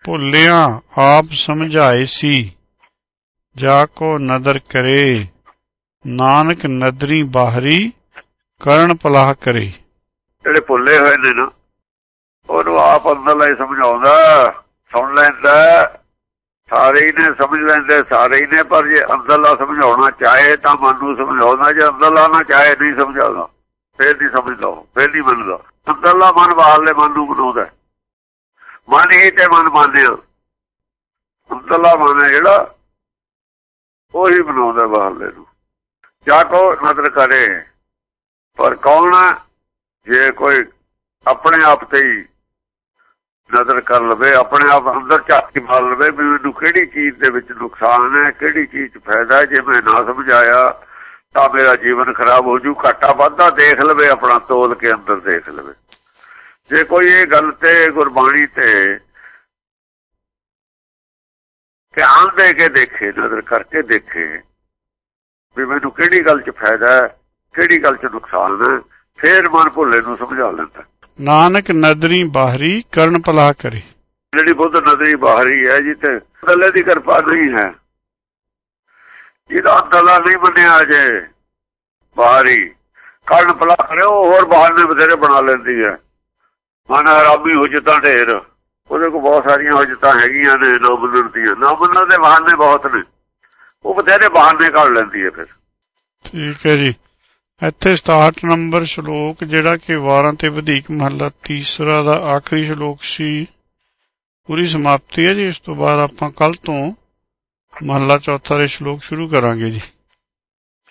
ਭੁੱਲਿਆ ਆਪ ਸਮਝਾਏ ਸੀ, ਜਾ ਕੋ ਨਦਰ ਕਰੇ, ਨਾਨਕ ਨਦਰੀ ਬਾਹਰੀ ਕਰਨ ਪਲਾਹ ਕਰੇ। ਜਿਹੜੇ ਭੁੱਲੇ ਹੋਏ ਨੇ ਨਾ ਉਹਨੂੰ ਆਪ ਅੰਦਰਲਾ ਹੀ ਸਮਝਾਉਂਦਾ, ਸੁਣ ਲੈਂਦਾ, ਸਾਰੇ ਹੀ ਨੇ ਸਮਝ ਲੈਂਦੇ, ਸਾਰੇ ਹੀ ਨੇ। ਪਰ ਜੇ ਅੰਦਰਲਾ ਸਮਝਾਉਣਾ ਚਾਹੇ ਤਾਂ ਮਨ ਨੂੰ ਸਮਝਾਉਂਦਾ, ਜੇ ਅੰਦਰਲਾ ਨਾ ਚਾਹੇ ਨਹੀਂ ਸਮਝਾਉਂਦਾ, ਫੇਰ ਨਹੀਂ ਸਮਝਦਾ, ਫੇਰ ਨਹੀਂ ਮੰਨਦਾ। ਅੰਦਰਲਾ ਮਨ ਬਾਹਰਲੇ ਮਨ ਨੂੰ ਬਣਾਉਂਦਾ, ਮਨ ਹੀ ਤੇ ਮਨ ਮੰਨਿਆ। ਅੰਦਰਲਾ ਮਨ ਹੈ ਜਿਹੜਾ ਉਹੀ ਬਣਾਉਂਦਾ ਬਾਹਰਲੇ ਨੂੰ। ਜਾ ਕੋ ਨਦਰ ਕਰੇ, ਪਰ ਕੌਣ ਜੇ ਕੋਈ ਆਪਣੇ ਆਪ ਤੇ ਹੀ ਨਜ਼ਰ ਕਰ ਲਵੇ, ਆਪਣੇ ਆਪ ਅੰਦਰ ਝਾਤੀ ਮਾਰ ਲਵੇ ਵੀ ਮੈਨੂੰ ਕਿਹੜੀ ਚੀਜ਼ ਦੇ ਵਿੱਚ ਨੁਕਸਾਨ ਹੈ, ਕਿਹੜੀ ਚੀਜ਼ 'ਚ ਫਾਇਦਾ। ਜੇ ਮੈਂ ਨਾ ਸਮਝਾਇਆ ਤਾਂ ਮੇਰਾ ਜੀਵਨ ਖਰਾਬ ਹੋ ਜੂ। ਘਾਟਾ ਵਾਧਾ ਦੇਖ ਲਵੇ, ਆਪਣਾ ਤੋਲ ਕੇ ਅੰਦਰ ਦੇਖ ਲਵੇ। ਜੇ ਕੋਈ ਇਹ ਗੱਲ ਤੇ ਗੁਰਬਾਣੀ ਤੇ ਧਿਆਨ ਦੇ ਕੇ ਦੇਖੇ, ਨਜ਼ਰ ਕਰਕੇ ਦੇਖੇ ਵੀ ਮੈਨੂੰ ਕਿਹੜੀ ਗੱਲ 'ਚ ਫਾਇਦਾ ਹੈ, ਕਿਹੜੀ ਗੱਲ 'ਚ ਨੁਕਸਾਨ ਹੈ, ਫੇਰ ਮਨ ਭੁੱਲੇ ਨੂੰ ਸਮਝਾ ਲੈਂਦਾ। ਨਾਨਕ ਨਦਰੀ ਬਾਹਰੀ ਕਰਨ ਪਲਾਹ ਕਰੇ। ਜਿਹੜੀ ਬੁੱਧ ਨਦਰੀ ਬਾਹਰੀ ਹੈ ਜਿੱਥੇ ਅੰਦਰਲੇ ਦੀ ਕਿਰਪਾ ਨਹੀਂ ਹੈ, ਜਿਹਦਾ ਅੰਦਰਲਾ ਨਹੀਂ ਮੰਨਿਆ ਜੇ ਬਾਹਰੀ ਕਰਨ ਪਲਾਹ ਕਰੇ, ਉਹ ਹੋਰ ਬਹਾਨੇ ਬਥੇਰੇ ਬਣਾ ਲੈਂਦੀ ਹੈ। ਮਨ ਹਰਾਮੀ ਹੁਜਤਾਂ ਢੇਰ, ਉਹਦੇ ਕੋਲ ਬਹੁਤ ਸਾਰੀਆਂ ਹੁਜਤਾਂ ਹੈਗੀਆਂ ਨੇ ਨਾ ਮੰਨਣ ਦੀਆਂ। ਨਾ ਮੰਨਣ ਦੇ ਬਹਾਨੇ ਬਹੁਤ ਨੇ, ਉਹ ਬਥੇਰੇ ਬਹਾਨੇ ਕੱਢ ਲੈਂਦੀ ਹੈ ਫਿਰ। ਠੀਕ ਹੈ ਜੀ। ਇੱਥੇ 67 ਨੰਬਰ ਸ਼ਲੋਕ ਜਿਹੜਾ ਕਿ 12 ਤੇ ਵਧੇਕ ਮਹੱਲਾ ਤੀਸਰਾ ਦਾ ਆਖਰੀ ਸ਼ਲੋਕ ਸੀ, ਪੂਰੀ ਸਮਾਪਤੀ ਹੈ ਜੀ। ਇਸ ਤੋਂ ਬਾਅਦ ਆਪਾਂ ਕੱਲ ਤੋਂ ਮਹੱਲਾ ਚੌਥਾ ਦੇ ਸ਼ਲੋਕ ਸ਼ੁਰੂ ਕਰਾਂਗੇ ਜੀ।